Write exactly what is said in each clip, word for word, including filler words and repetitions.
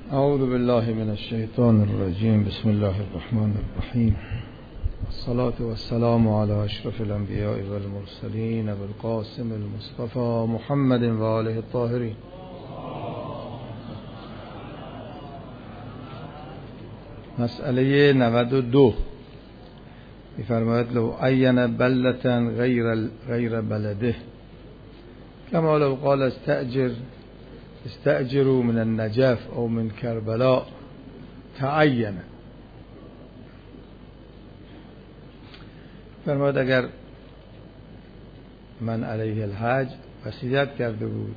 اعوذ بالله من الشیطان الرجیم. بسم الله الرحمن الرحیم. الصلاة والسلام على اشرف الانبیاء والمرسلین ابو القاسم المصطفى محمد و آله الطاهرین. مسئله نود و دو می‌فرماید لو عین بلة غیر غیر بلده کما لو قال استأجر استأجروا من النجف او من کربلا تعین. فرماید اگر من علیه الحج وصیت کرده بود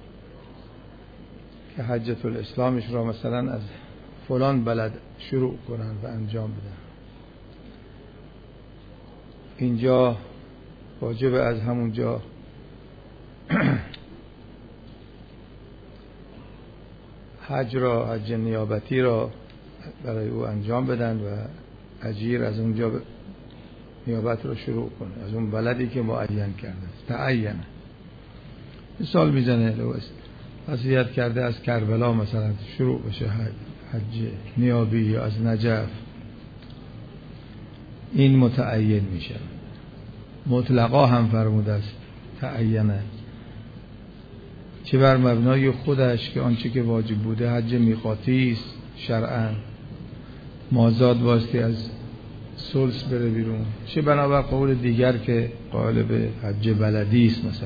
که حجة الاسلامش را مثلا از فلان بلد شروع کنن و انجام بدن، اینجا واجب از همونجا حج را حج نیابتی را برای او انجام بدن و اجیر از اونجا نیابت را شروع کنه از اون بلدی که معین کرده است. تعین. مثال میزنه لو وصیت کرده از کربلا مثلا شروع بشه حج نیابی یا از نجف، این متعین میشه. مطلقا هم فرموده است تعینه، چه بر مبنای خودش که آنچه که واجب بوده حج میقاتی است شرعاً، مازاد واسطی از سلس بره بیرون، چه بنابر قول دیگر که قائل به حج بلدی است مثلا.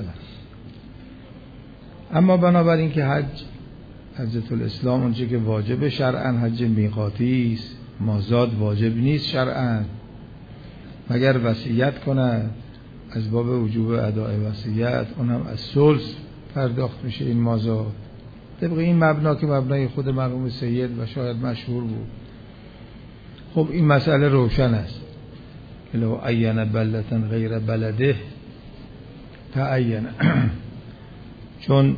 اما بنابر این که حج حجة الاسلام آنچه که واجب شرعاً حج میقاتی است، مازاد واجب نیست شرعاً مگر وصیت کند از باب وجوب اداء وصیت، اونم از سلس پرداخت میشه این مازاد. طبق این مبنا که مبنای خود مرحوم سید و شاید مشهور بود. خب این مسئله روشن است که لو عین بلة غیر بلده تعین، چون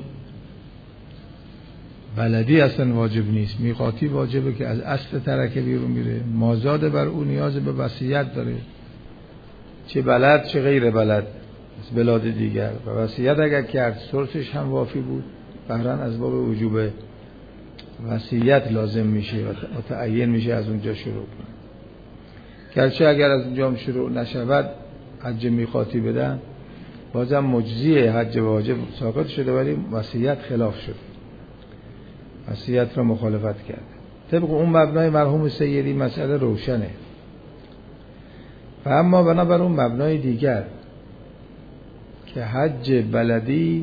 بلدی اصلا واجب نیست، میقاتی واجبه که از اصل ترکه بیرون میره، مازاد بر اون نیاز به وصیت داره، چه بلد چه غیر بلد از بلاد دیگر، و وصیت اگر کرد سلسش هم وافی بود، بهرن از باب وجوب وصیت لازم میشه و متعین میشه از اونجا شروع کنه. گرچه اگر از اونجا شروع نشود حج میقاتی بدن بازم مجزیه، حج واجب ساقط شده ولی وصیت خلاف شد، وصیت را مخالفت کرده. طبق اون مبنای مرحوم سیدی مسئله روشنه. و اما بنابر اون مبنای دیگر که حج بلدی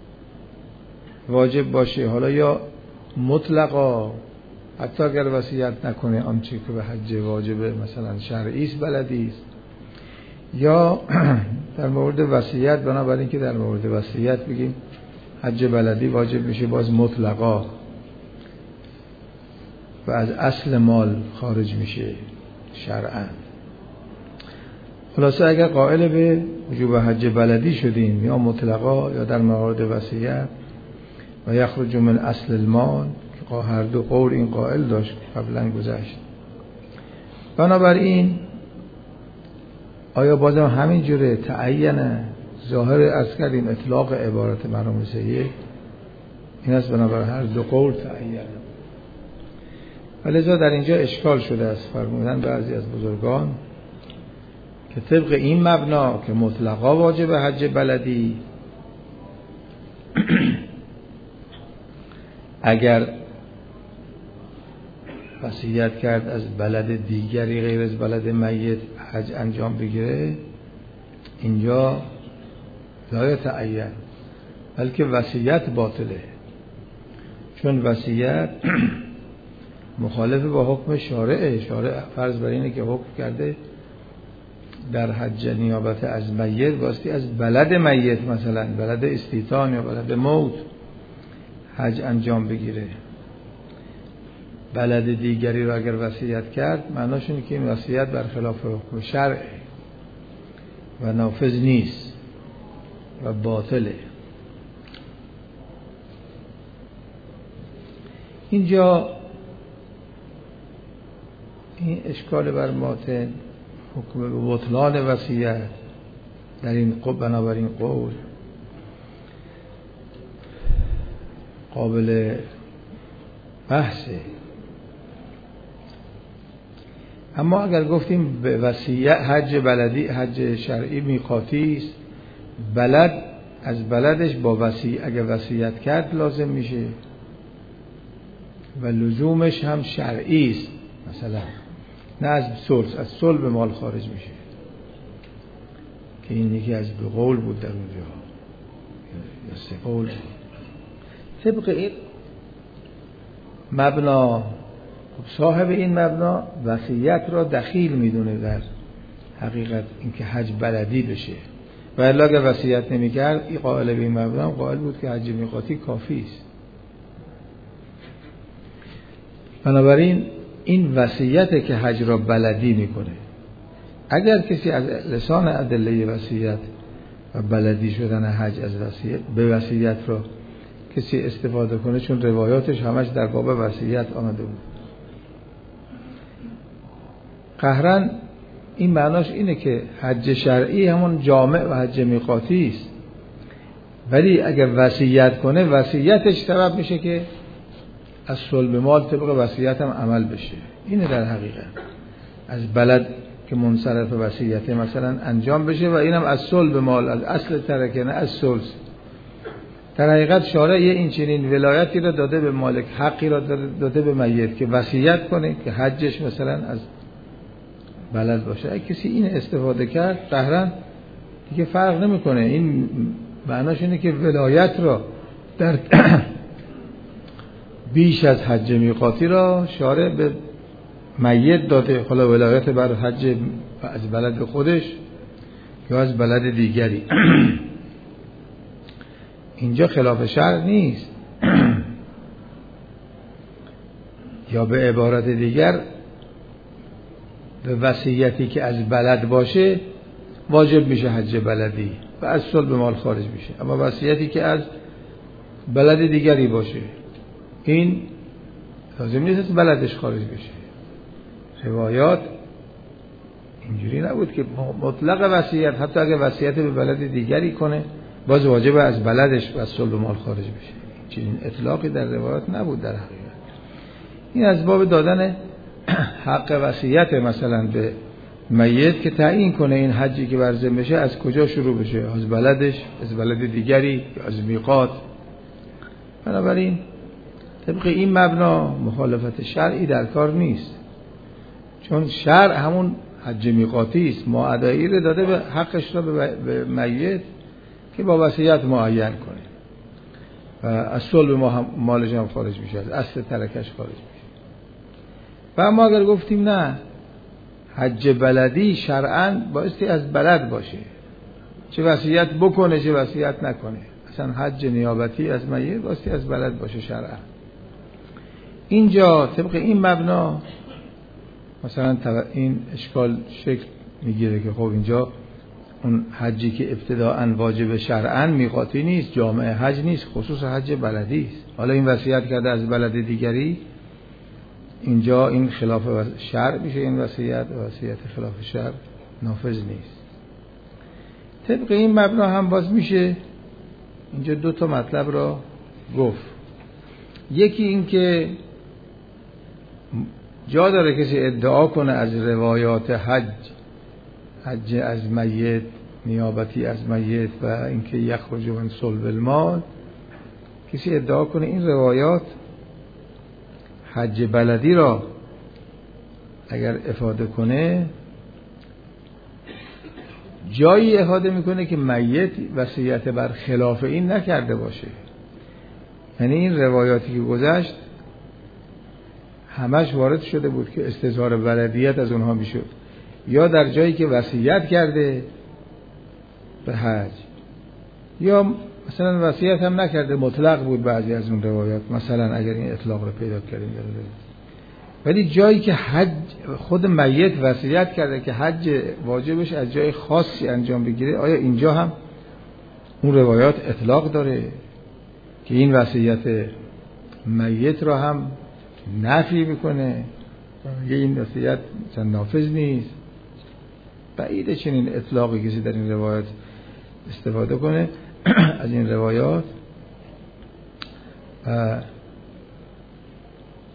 واجب باشه، حالا یا مطلقا حتی اگر وصیت نکنه آنچه که به حج واجبه مثلا شرعی است بلدی است، یا در مورد وصیت بنابراین که در مورد وصیت بگیم حج بلدی واجب میشه باز مطلقا و از اصل مال خارج میشه شرعاً. خلاصه اگر قائل به وجوب حج بلدی شدیم یا مطلقا یا در مورد وصیت و یخرج من اصل المال که هر دو قول این قائل داشت قبلا گذشت، بنابراین آیا بازم همین جوره تعینه؟ ظاهر از کردیم اطلاق عبارت مرحوم سید این است بنابر هر دو قول تعینه. ولذا در اینجا اشکال شده است. فرمودن بعضی از بزرگان که طبق این مبنا که مطلقا واجب حج بلدی، اگر وصیت کرد از بلد دیگری غیر از بلد میت حج انجام بگیره، اینجا لا تعین بلکه وصیت باطله، چون وصیت مخالف با حکم شارعه. شارع فرض بر اینه که حکم کرده در حج نیابت از میت واسطی از بلد میت مثلا بلد استیطان یا بلد موت حج انجام بگیره. بلد دیگری را اگر وصیت کرد معناش اینه که این وصیت برخلاف حکم شرع و نافذ نیست و باطله. اینجا این اشکال بر ماتن حکم به بطلان وصیت در این قول، بنابراین قول قابل بحثه. اما اگر گفتیم به وصیت حج بلدی، حج شرعی میقاتی است، بلد از بلدش با وصی اگر وصیت کرد لازم میشه و لزومش هم شرعی است، مثلا نه از صلح، از صلح به مال خارج میشه که این یکی از به قول بود در اونجا یا سه قول بود. طبق این مبنا صاحب این مبنا وصیت را دخیل میدونه در حقیقت اینکه حج بلدی بشه و الا اگر وصیت نمی‌کرد این قائل به این مبنا قائل بود که حج میقاتی کافی است. بنابراین این وصیت که حج را بلدی میکنه. اگر کسی از لسان ادله وصیت و بلدی شدن حج از وصیت به وصیت را کسی استفاده کنه، چون روایاتش همش در باب وصیت آمده بود، قهرن این معناش اینه که حج شرعی همون جامع و حج میقاتی است، ولی اگر وصیت کنه وصیتش سبب میشه که از صلب مال طبق وصیت هم عمل بشه. اینه در حقیقت از بلد که منصرف وصیت مثلا انجام بشه و اینم از صلب مال، از اصل ترکه نه از صلب. در حقیقت شارع یه این چنین ولایتی را داده به مالک، حقی را داده به میت که وصیت کنه که حجش مثلا از بلد باشه. اگه کسی این استفاده کرد قهرن دیگه فرق نمیکنه. این معناش اینه که ولایت را در بیش از حج میقاتی را شارع به میت داده، حالا ولایت بر حج از بلد خودش یا از بلد دیگری. اینجا خلاف شرع نیست. یا به عبارت دیگر به وصیتی که از بلد باشه واجب میشه حج بلدی و از صلب مال خارج میشه. اما وصیتی که از بلد دیگری باشه این لازم نیست از بلدش خارج بشه. روایات اینجوری نبود که مطلق وصیت حتی اگه وصیت به بلد دیگری کنه باز واجب از بلدش و از صلب مال خارج بشه. چنین اطلاقی در روایات نبود در حقیقت. این از باب دادن حق وصیت مثلا به میت که تعیین کنه این حجی که برزم بشه از کجا شروع بشه، از بلدش، از بلد دیگری، از میقات. بنابراین طبق این مبنا مخالفت شرعی در کار نیست، چون شرع همون حج میقاتی است، معادی رو داده به حقش را به میت که با وصیت معین کنه و از صلب مالش هم خارج میشه، از اصل ترکش خارج میشه. و اما اگر گفتیم نه حج بلدی شرعاً بایستی از بلد باشه، چه وصیت بکنه چه وصیت نکنه، اصلا حج نیابتی از میت بایستی از بلد باشه شرعاً. اینجا طبق این مبنا مثلا این اشکال شکل میگیره که خب اینجا اون حجی که ابتداءً واجب شرعاً میقاتی نیست، جامع حج نیست، خصوص حج بلدی است. حالا این وصیت کرده از بلد دیگری، اینجا این خلاف شرع میشه، این وصیت وصیت خلاف شرع نافذ نیست. طبق این مبنا هم باز میشه اینجا دو تا مطلب را گفت. یکی این که جا داره کسی ادعا کنه از روایات حج حج از میت، نیابتی از میت و اینکه یخرج من صلب المال، کسی ادعا کنه این روایات حج بلدی را اگر افاده کنه جایی احاطه میکنه که میت وصیت بر خلاف این نکرده باشه. یعنی این روایاتی که گذشت همش وارد شده بود که استظهار بلدیت از اونها میشد، یا در جایی که وصیت کرده به حج، یا مثلا وصیت هم نکرده مطلق بود بعضی از اون روایات، مثلا اگر این اطلاق رو پیدا کردیم داره. ولی جایی که حج خود میت وصیت کرده که حج واجبش از جای خاصی انجام بگیره، آیا اینجا هم اون روایات اطلاق داره که این وصیت میت را هم نفی میکنه، یه این وصیت نافذ نیست؟ بعیده چنین اطلاقی کسی در این روایات استفاده کنه از این روایات.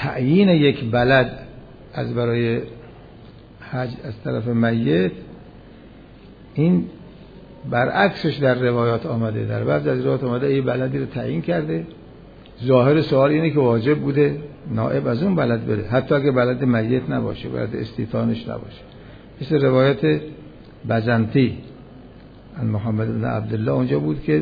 تعیین یک بلد از برای حج از طرف میت، این برعکسش در روایات آمده. در بعض از روایات آمده این بلدی رو تعیین کرده، ظاهر سوال اینه که واجب بوده نائب از اون بلد بره، حتی اگه بلد میت نباشه، بلد استیطانش نباشه. مثل روایت بزنطی عن محمد بن عبدالله اونجا بود که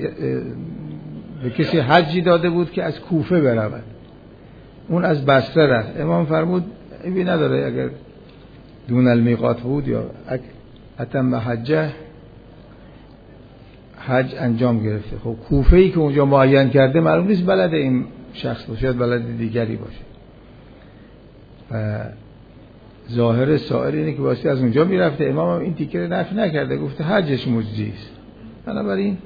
به کسی حجی داده بود که از کوفه برود، اون از بصره رفت. امام فرمود ایبی نداره اگر دون المیقات بود یا اتم حجه، حج انجام گرفته. خب کوفه ای که اونجا معین کرده معلوم نیست بلد این شخص باشه، شاید بلد دیگری باشه. و ظاهر سائر اینه که واسه از اونجا میرفته. امام هم این تیکه رو نفی نکرده، گفته حجش مجزی است. بنابراین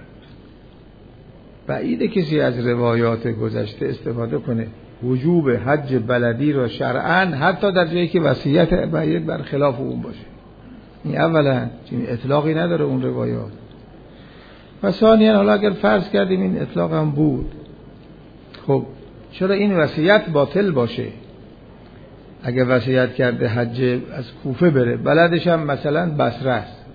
بعیده کسی از روایات گذشته استفاده کنه وجوب حج بلدی را شرعاً، حتی در جایی که وصیت میت بر خلاف اون باشه. این اولا چنین اطلاقی نداره اون روایات. و ثانیاً حالا اگر فرض کردیم این اطلاق هم بود، خب چرا این وصیت باطل باشه؟ اگر وصیت کرده حج از کوفه بره، بلدش هم مثلا بصره است،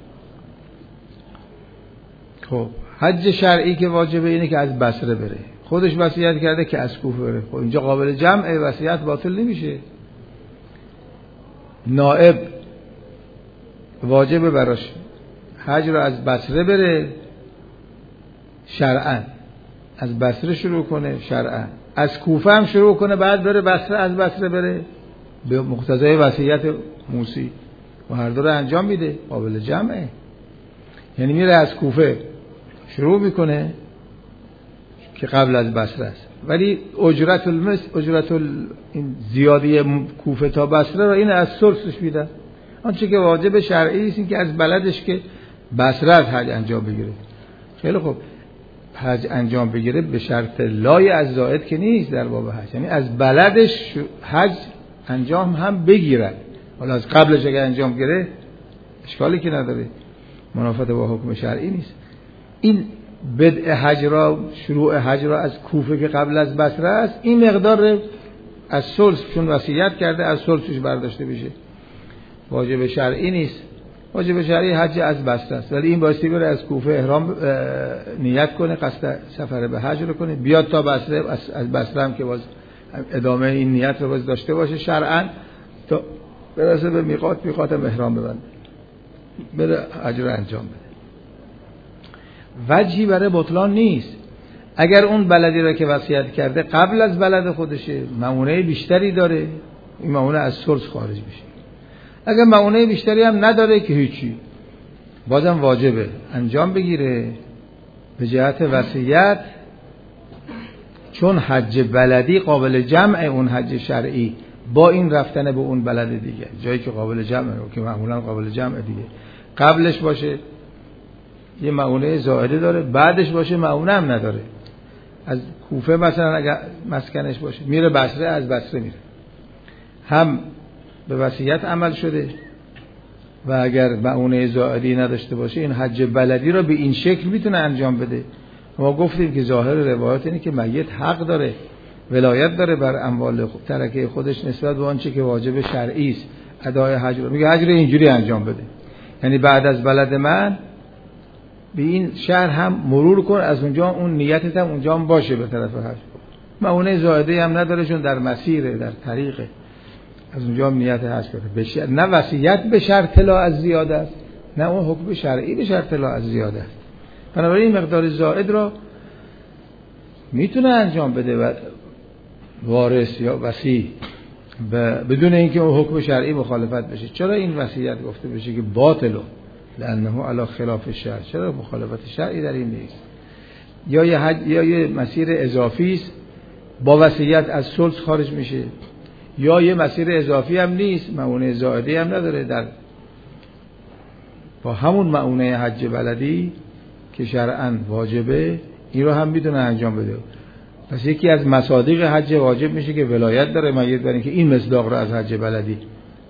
خب حج شرعی که واجبه اینه که از بصره بره، خودش وصیت کرده که از کوفه بره. خب اینجا قابل جمع، وصیت باطل نمیشه. نائب واجبه براش حج رو از بصره بره شرعاً، از بصره شروع کنه شرعاً، از کوفه هم شروع کنه بعد بره بصره، از بصره بره به مقتضای وصیت موسی و هر دو رو انجام میده، قابل جمعه. یعنی میره از کوفه شروع میکنه که قبل از بصره است، ولی اجرت المس اجرت ال... این زیادی کوفه تا بصره رو این از ثلثش میدن. آنچه که واجب شرعی است این که از بلدش که بصره از حج انجام بگیره. خیلی خوب، حج انجام بگیره به شرط لای از زائد که نیست در باب حج، یعنی از بلدش حج انجام هم بگیرد. حالا از قبلش اگه انجام گیره اشکالی که نداره، منافات با حکم شرعی نیست. این بدء حج را، شروع حج را از کوفه که قبل از بصره است، این مقدار از ثلث چون وصیت کرده از ثلثش برداشته بشه، واجب شرعی نیست. واجب شرعی حج از بصره است، ولی این بایستی بره از کوفه احرام نیت کنه، قصد سفر به حج رو کنه، بیاد تا بصره، از بصره هم که باز ادامه این نیت رو باز داشته باشه شرعاً تا برسه به میقات، میقات هم احرام ببنده، بره حج رو انجام بده. وجهی برای بطلان نیست. اگر اون بلدی را که وصیت کرده قبل از بلد خودشه، مؤونه بیشتری داره، این مؤونه از ثلث خارج میشه. اگر مؤونه بیشتری هم نداره که هیچی، بازم واجبه انجام بگیره به جهت وصیت، چون حج بلدی قابل جمع اون حج شرعی با این رفتن به اون بلد دیگه، جایی که قابل جمعه که معمولا قابل جمع دیگه، قبلش باشه یه مؤونه زائده داره، بعدش باشه مؤونه هم نداره. از کوفه مثلا اگر مسکنش باشه میره بصره، از بصره میره، هم به وصیت عمل شده و اگر مؤونه زائدی نداشته باشه این حج بلدی رو به این شکل میتونه انجام بده. ما گفتیم که ظاهر روایات اینه که میت حق داره، ولایت داره بر اموال ترکه خودش نسبت به آنچه که واجب شرعی است، ادای حج رو. میگه حج رو اینجوری انجام بده، یعنی بعد از بلد من به این شهر هم مرور کن، از اونجا اون نیتت هم اونجا هم باشه به طرف حج. مؤونه زائده هم نداره چون در مسیره، در طریقه، از اونجا هم نیت حج کنه. بشه نه وصیت به شرط لا از زیاده است، نه اون حکم شرعی به شرط لا از زیاده است. بنابراین این مقدار زائد را میتونه انجام بده و وارث یا وصی بدون اینکه اون حکم شرعی مخالفت بشه. چرا این وصیت گفته بشه که باطله؟ لانه علی خلاف الشرع. چرا مخالفت شرعی در این نیست؟ یا یه حج یا یه مسیر اضافی است با وصیت از ثلث خارج میشه، یا یه مسیر اضافی هم نیست، مؤونه زائده هم نداره، در با همون مؤونه حج بلدی که شرعاً واجبه این رو هم میتونه انجام بده. پس یکی از مصادیق حج واجب میشه که ولایت داره میت برای که این مصداق رو از حج بلدی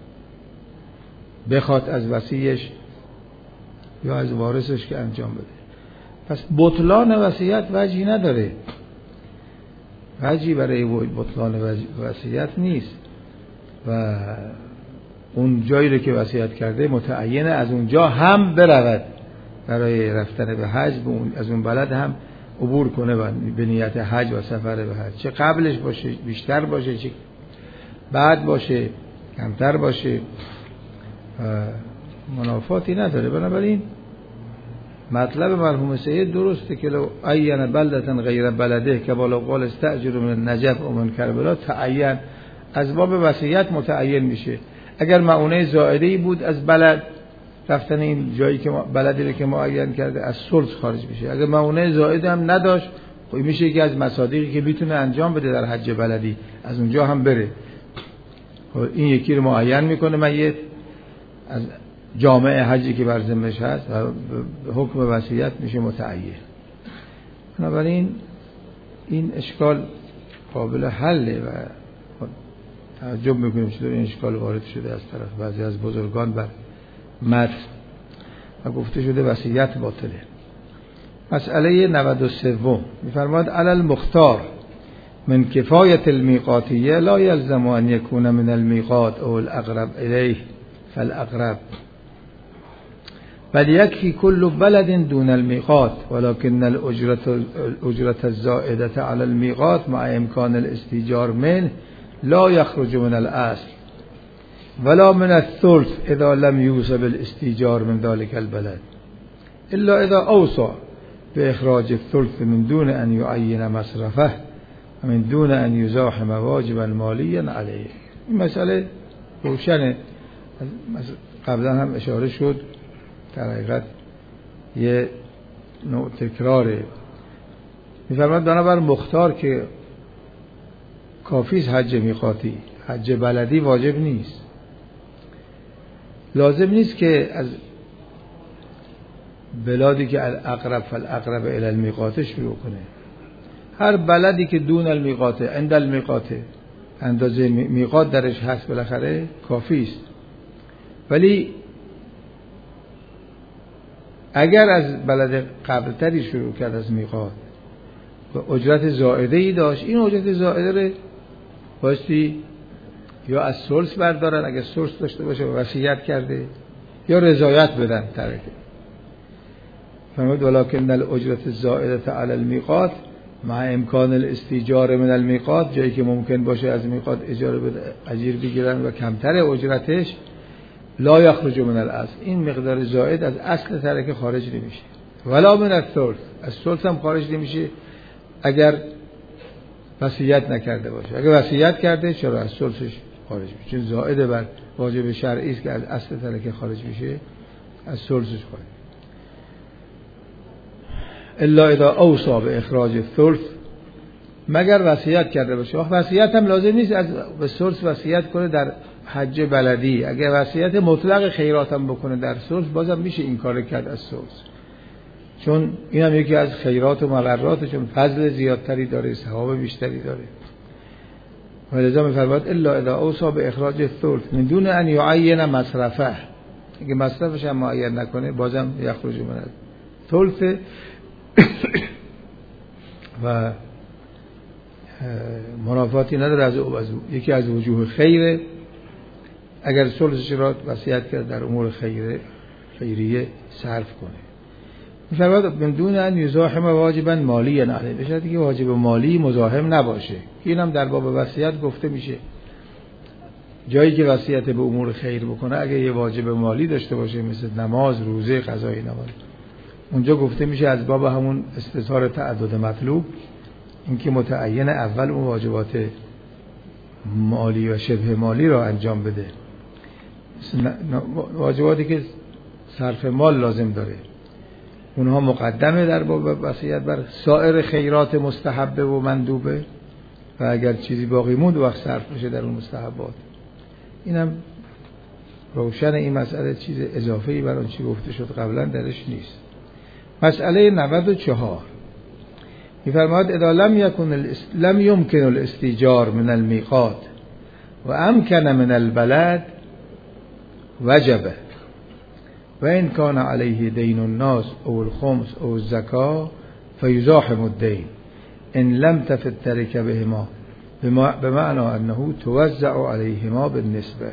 بخواد از وصیش یا از وارثش که انجام بده. پس بطلان وصیت وجهی نداره. وجهی برای بطلان وصیت نیست و اون جایی رو که وصیت کرده متعینه از اونجا هم برود برای رفتن به حج، از اون بلد هم عبور کنه و به نیت حج و سفر به حج، چه قبلش باشه بیشتر باشه چه بعد باشه کمتر باشه منافاتی نداره. بنابراین مطلب مرحوم سید درسته که لو عین بلدة غیر بلده که بالا قال استأجر من نجف و من کربلا تعین، از باب وصیت متعین میشه. اگر معونه زائده‌ای بود از بلد رفتن این جایی که بلدی رو که معین کرده از ثلث خارج میشه. اگر معونه زائده هم نداشت خب میشه یکی از مصادیقی که میتونه انجام بده در حج بلدی از اونجا هم بره. خب این یکی رو معین میکنه میت از جامعه حجی که بر ذمه‌اش هست و حکم وصیت میشه متعین. بنابراین این اشکال قابل حله و تعجب میکنیم چطور این اشکال وارد شده از طرف بعضی از بزرگان بر متن و گفته شده وصیت باطله. مسئله نود و سه میفرماد علی المختار من کفایت المیقاتیه لا یلزم ان یکون من المیقات او الاقرب الیه فالاقرب بل یکفی کل بلد دون الميقات ولكن الاجرة الاجرة الزائدة على الميقات مع امکان الاستیجار منه لا يخرج من الاصل ولا من الثلث اذا لم يوصى بالاستیجار من ذلك البلد الا اذا اوصى باخراج الثلث من دون ان يعين مصرفه ومن دون ان يزاحم واجبا ماليا عليه. این مسئله روشنه، قبلا هم اشاره شد، در حقیقت یه نوع تکراره. میفرماد بنابر مختار که کافیست حج میقاتی، حج بلدی واجب نیست. لازم نیست که از بلادی که الاقرب فالاقرب الی المیقات شروع کنه. هر بلدی که دون المیقات عند المیقات اندازه میقات درش هست بالاخره کافیست. ولی اگر از بلد قبلتری شروع کرد از میقات و اجرت زائده‌ای داشت، این اجرت زائده رو بایستی یا از ثلث بردارن اگر ثلث داشته باشه و وصیت کرده، یا رضایت بدن ترکه. فرمود ولکن الاجرت الزائده علی المیقات مع امکان الاستیجار من المیقات، جایی که ممکن باشه از میقات اجاره بده اجیر بگیرن و کمتر اجرتش لا یخرج من الاصل، این مقدار زائد از اصل ترکه خارج نمیشه. ولا من الثلث، از ثلث هم خارج نمیشه اگر وصیت نکرده باشه. اگر وصیت کرده چرا از ثلثش خارج میشه، چون زائد بر واجب شرعی است که از اصل ترکه خارج میشه، از ثلثش خارج. الا اذا اوصى باخراج الثلث، مگر وصیت کرده باشه. وصیت هم لازم نیست از به ثلث وصیت کنه در حج بلدی. اگر وصیت مطلق خیرات هم بکنه در ثلث بازم میشه این کار کرد از ثلث، چون این هم یکی از خیرات و مقرات، چون فضل زیادتری داره، ثواب بیشتری داره. ولذا میفرماید الا اذا اوصى باخراج الثلث من دون ان يعين مصرفه، اگه مصرفش هم معین نکنه بازم یخرج من الثلث. و منافاتی نداره از یکی از وجوه خیره اگر ثلثش را وصیت کرد در امور خیره خیریه صرف کنه. می‌فرماید من دون ان یزاحم واجبا مالی علیه، به شرطی که واجب مالی مزاحم نباشه. اینم در باب وصیت گفته میشه، جایی که وصیت به امور خیر بکنه اگه یه واجب مالی داشته باشه مثل نماز، روزه، قضای نماز، اونجا گفته میشه از باب همون استثار تعدد مطلوب، اینکه متعین اول اون واجبات مالی و شبه مالی را انجام بده. واجباتی که صرف مال لازم داره اونها مقدمه در باب وصیت بر سایر خیرات مستحبه و مندوبه، و اگر چیزی باقی موند وقت صرف بشه در اون مستحبات. اینم روشن این مسئله، چیز اضافه‌ای بر آن چی گفته شد قبلا درش نیست. مسئله نود و چهار می‌فرماید اذا لم یکن الاست... لم يمكن الاستیجار من المیقات و امکن من البلد وجبه و ان کان علیه دین الناس او الخمس او الزکا فیزاحم الدین ان لم تفت ترک بهما به معنی انه توزع علیهما بالنسبه.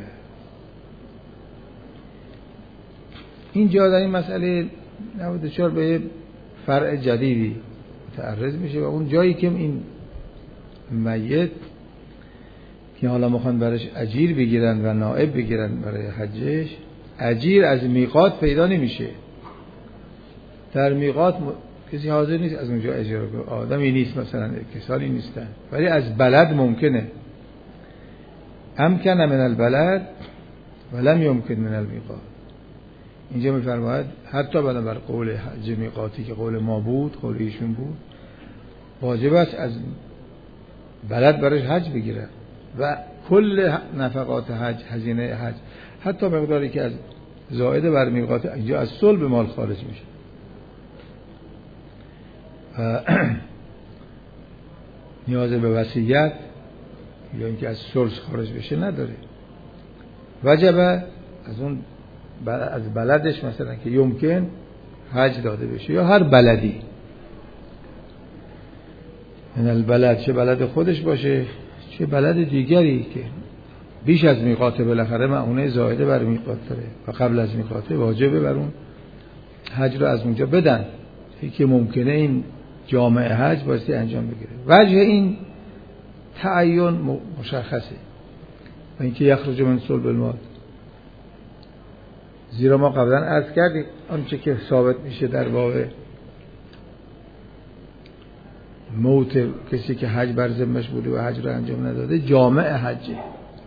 اینجا در این مسئله نود و چهار به فرع جدیدی متعرض میشه و اون جایی که این میت که حالا میخوان برش اجیر بگیرن و نائب بگیرن برای حجش، اجیر از میقات پیدا نمیشه. در میقات کسی حاضر نیست از اونجا اجاره کنه، آدمی نیست، مثلا کسانی نیستن، ولی از بلد ممکنه. امکن من البلد ولم یمکن من المیقات. اینجا میفرماید حتی بنابر قول حج میقاتی که قول ما بود، قول ایشون بود، واجب است از بلد برش حج بگیره و کل نفقات حج، هزینه حج، حتی مقداری که از زائد بر میقات اینجا از صلب مال خارج میشه. نیاز به وصیت یا اینکه از ثلث خارج بشه نداره. وجب از اون از بلدش مثلا که یمکن حج داده بشه یا هر بلدی، این البلد چه بلد خودش باشه چه بلد دیگری که بیش از میقات بالاخره معونه زائده بر میقات داره و قبل از میقات واجبه بر اون حج رو از اونجا بدن که ممکنه این جامعه حج بایستی انجام بگیره. وجه این تعین مشخصه و اینکه یخرج من صلب المال، زیرا ما قبلا عرض کردیم آنچه که ثابت میشه در باب موت کسی که حج بر ذمه‌اش بوده و حج رو انجام نداده جامعه حجه،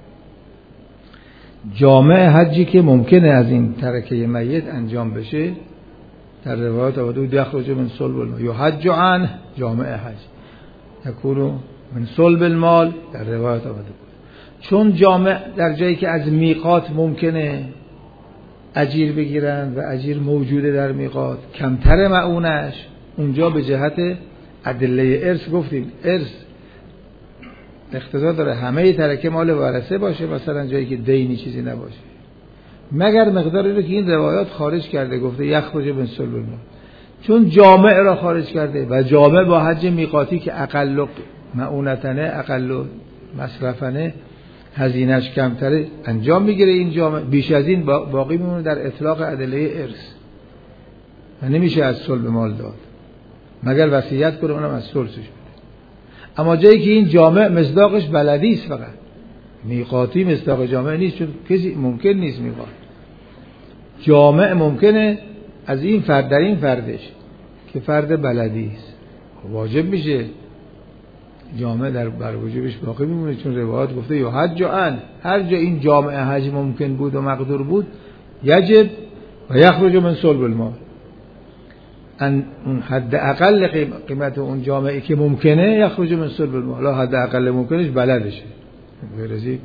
جامعه حجی که ممکنه از این ترکه میت انجام بشه. در روایات آورده یخرج من صلب المال یحج عنه جامعه حج، یکون من صلب المال در روایات آورده. چون جامع در جایی که از میقات ممکنه اجیر بگیرن و اجیر موجوده در میقات کمتر معونش، اونجا به جهت ادله ارث گفتیم ارث اقتضا داره همه ترکه مال وارثه باشه، مثلا جایی که دینی چیزی نباشه، مگر مقداری رو که این روایات خارج کرده گفته یخرج من صلب المال، چون جامع را خارج کرده و جامع با حج میقاتی که اقل معونتنه اقل مصرفنه هزینه‌اش کمتره انجام میگیره، این جامع بیش از این باقی میمونه در اطلاق ادله ارث و نمیشه از صلب مال داد مگر وصیت کنه اونم از ثلثش بده. اما جایی که این جامع مصداقش بلدی است، فقط میقاتی مصداق جامع نیست، چون کسی ممکن نیست میقات، جامع ممکنه از این فرد در این فردش که فرد بلدی است واجب میشه، جامع در بر وجوبش باقی میمونه، چون روایات گفته یحج عنه، هر جا این جامع حج ممکن بود و مقدور بود یجب و یخرج من صلب المال، ان حد اقل قیمت اون جامعی که ممکنه یخرج من صلب المال، حد اقل ممکنش بلدشه، غیر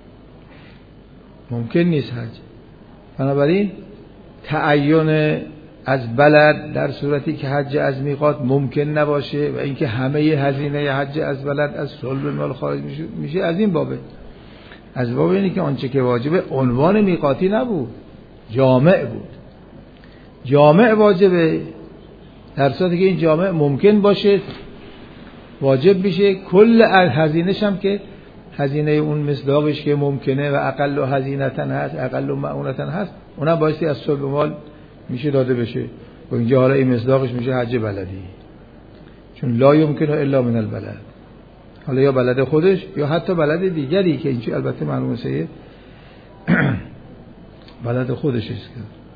ممکن نیست حج. بنابراین تعین از بلد در صورتی که حج از میقات ممکن نباشه و اینکه همه هزینه حج از بلد از صلب المال خارج میشه, میشه از این بابه، از باب اینه که آنچه که واجبه عنوان میقاتی نبود، جامع بود. جامع واجبه در صورتی که این جامع ممکن باشه واجب میشه، کل هزینه‌ش هم که هزینه اون مصداقش که ممکنه و اقل و هزینتن هست اقل و معونتن هست اونم بایستی از صلب مال میشه داده بشه و اینجا حالا این مصداقش میشه حج بلدی، چون لا یمکنه الا من البلد، حالا یا بلد خودش یا حتی بلد دیگری که اینجا البته معلومه سه بلد خودش است.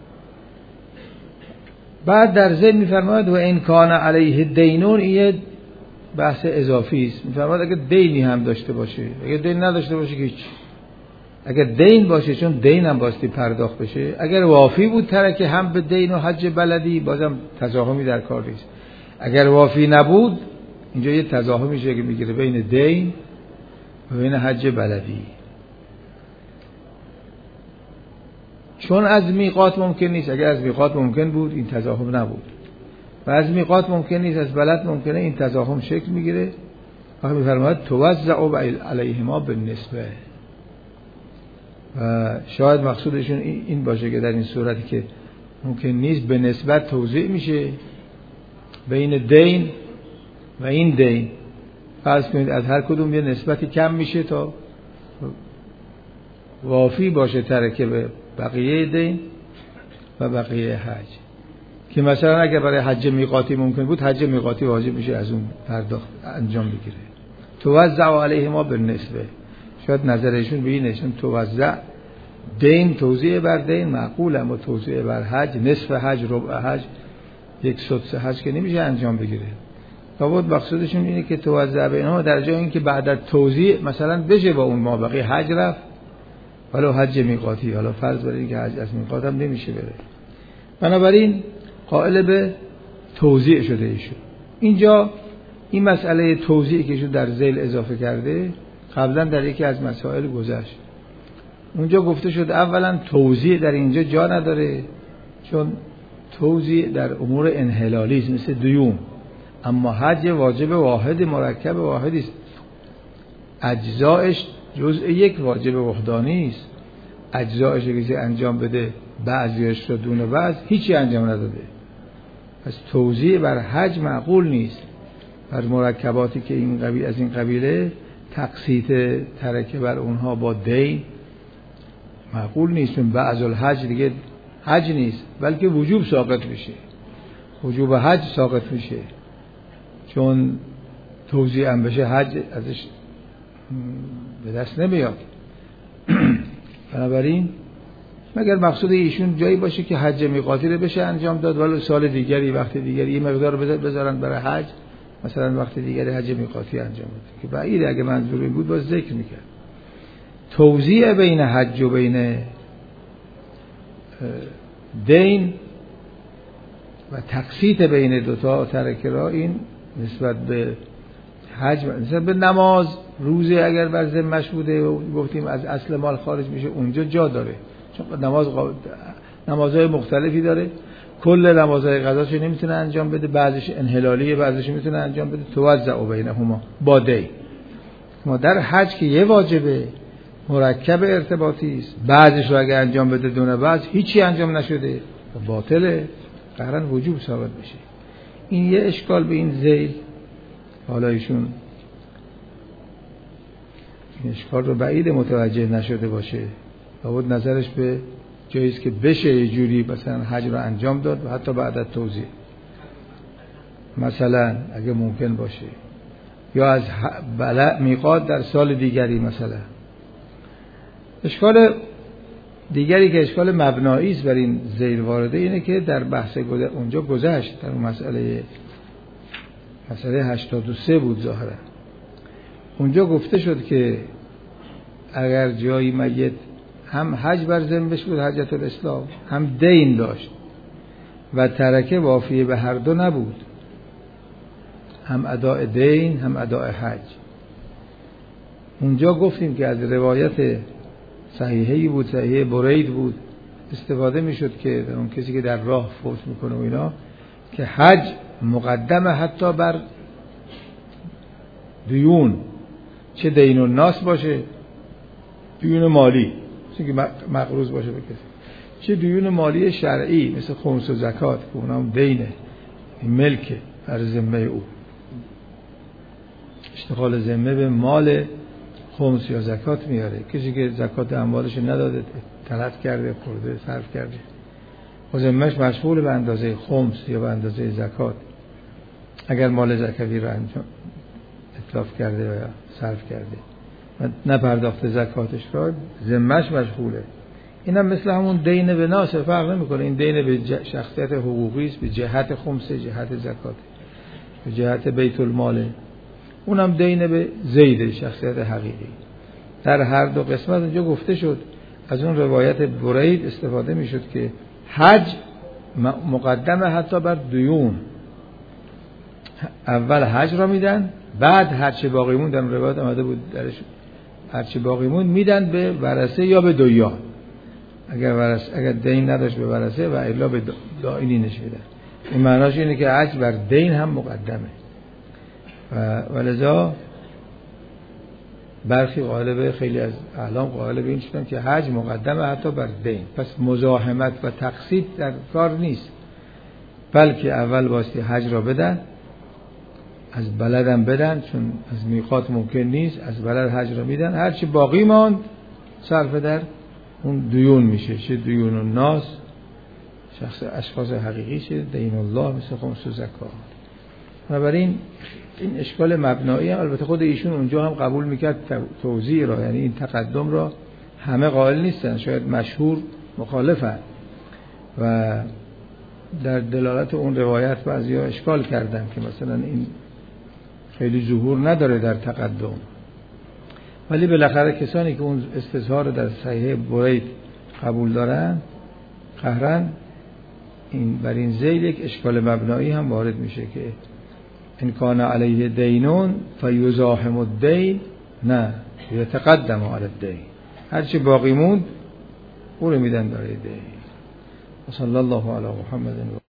بعد در ذهن میفرماید و ان کان علیه دینون، این بحث اضافی است، میفرماید اگه دینی هم داشته باشه، اگه دین نداشته باشه که هیچ، اگر دین باشه چون دین هم باستی پرداخت بشه، اگر وافی بود ترکه هم به دین و حج بلدی بازم تزاحمی در کار نیست، اگر وافی نبود اینجا یه تزاحمی میشه که میگیره بین دین و بین حج بلدی، چون از میقات ممکن نیست، اگر از میقات ممکن بود این تزاحم نبود و از میقات ممکن نیست از بلد ممکنه این تزاحم شکل میگیره. وقتی میفرماید توزع علیهما بالنسبه، و شاید مقصودشون این باشه که در این صورتی که ممکن نیست به نسبت توزیع میشه بین دین و این دین فرض کنید از هر کدوم یه نسبتی کم میشه تا وافی باشه ترکه به بقیه دین و بقیه حج. که مثلا اگر برای حج میقاتی ممکن بود، حج میقاتی واجب میشه از اون پرداخت انجام بگیره. توزع علیهما بالنسبه. شاید نظرشون به این نشون توزع دین توزیع بر دین معقول، اما توزیع بر حج، نصف حج، ربع حج، یک سدس حج که نمیشه انجام بگیره. لابد مقصودشون اینه که توزع بینها در جای اینکه بعد از توزیع مثلا بشه با اون مابقی حج رفت، حالا حج میقاتی، حالا فرض بر اینکه حج از میقات هم نمیشه بره، بنابراین قائل به توزیع شده ایشون. اینجا این مسئله توزیع که ایشون در ذیل اضافه کرده قبلا در یکی از مسائل گذشت. اونجا گفته شد اولا توزیع در اینجا جا نداره، چون توزیع در امور انحلالی است مثل دیون، اما حج واجب واحد مرکب واحدی است، اجزایش جزء یک واجب وحدانی است، اجزایش که انجام بده بعضیش رو دون بعض هیچی انجام نداده. پس توزیع بر حج معقول نیست. بر مرکباتی که این قبیل از این قبیله تقسیط ترکه بر اونها با دین معقول نیست، چون بعض الحج دیگه حج نیست بلکه وجوب ساقط میشه، وجوب حج ساقط میشه، چون توزیع هم بشه حج ازش به دست نمیاد. بنابراین مگر مقصود ایشون جایی باشه که حج میقاتی رو بشه انجام داد، ولی سال دیگری وقت دیگری یه مقدار بذارن برای حج، مثلا وقت دیگری حج میقاتی انجام بده، که بعید اگه منظور این بود باز ذکر میکرد. توزیع بین حج و بین دین و تقسیط بین دوتا ترکه را، این نسبت به حج نسبت به نماز روزه اگر بر ذمه‌اش بوده و گفتیم از اصل مال خارج میشه، اونجا جا داره، چون نماز نمازهای مختلفی داره، کل نمازهای قضاش نمیتونه انجام بده، بعضیش انحلالیه بعضیش میتونه انجام بده. توزع بینهما با دی. ما در حج که یه واجبه مرکب ارتباطی است، بعضیش رو اگه انجام بده دونه بعض هیچی انجام نشده باطله، قرن وجوب ثابت بشه. این یه اشکال به این ذیل. حالا ایشون این اشکال رو بعید متوجه نشده باشه، لابد نظرش به جاییست که بشه یه جوری مثلا حج رو انجام داد و حتی بعد از توزیع مثلا اگه ممکن باشه، یا از بلع میقات در سال دیگری مثلا. اشکال دیگری که اشکال مبنایی است بر این ذیل وارده اینه که در بحث اونجا گذشت، در اون مسئله مسئله هشتاد و سه بود ظاهرا، اونجا گفته شد که اگر جایی میت هم حج بر ذمه‌اش بود حجت الاسلام، هم دین داشت و ترکه وافیه به هر دو نبود، هم اداء دین هم اداء حج، اونجا گفتیم که از روایت صحیحی بود، صحیح برید بود، استفاده میشد که اون کسی که در راه فوت میکنه و اینا که حج مقدمه حتی بر دیون، چه دین الناس باشه، دیون مالی چه که مقروض باشه به کسی، چه دیون مالی شرعی مثل خمس و زکات که اونام دینه، ملک بر ذمه او، اشتغال ذمه به مال خمس یا زکات میاره. کسی که زکات اموالش نداده، تلف کرده، خورده، صرف کرده، و ذمه‌اش مشغول به اندازه خمس یا به اندازه زکات، اگر مال زکاتی رو انجام اتلاف کرده و صرف کرده و نپرداخته زکاتش را، ذمه‌اش مشغوله. این هم مثل همون دین به ناس، فرق نمیکنه، این دین به شخصیت حقوقی است، به جهت خمس، جهت زکات، به جهت بیت المال، اونم دین به زید شخصیت حقیقی. در هر دو قسمت اونجا گفته شد، از اون روایت برید استفاده میشد که حج مقدمه حتی بر دیون، اول حج را میدن، بعد هرچی باقی موند، در روایت آمده بود درش هرچی باقی موند میدن به ورثه یا به دویا، اگر ورثه اگر دین نداشت به ورثه و الا به دائنینش میدن. این معناش اینه که حج بر دین هم مقدمه و ولذا برخی قائل به، خیلی از اعلام قائل به این شدن که حج مقدمه حتی بر دین، پس مزاحمت و تقسیط در کار نیست، بلکه اول واسه حج را بدن، از بلدم بدن، چون از میقات ممکن نیست، از بلد حج را میدن، هرچی باقی ماند صرف در اون دیون میشه، چه دیون الناس شخص اشخاص حقیقی، چه دین الله مثل خمس و زکات. بنابراین این اشکال مبنایی هم البته خود ایشون اونجا هم قبول میکرد توضیح را، یعنی این تقدم را همه قائل نیستن، شاید مشهور مخالفن و در دلالت اون روایت بعضیا اشکال کردن که مثلا این خیلی ظهور نداره در تقدم، ولی بالاخره کسانی که اون استظهار در صحیح برید قبول دارن قهرن این بر این ذیل یک اشکال مبنایی هم وارد میشه که ان کان علیه دینون فیزاحم الدین، نه یتقدم علی الدین، هرچی باقی موند او رو میدن داره دین. صلی الله علی محمد.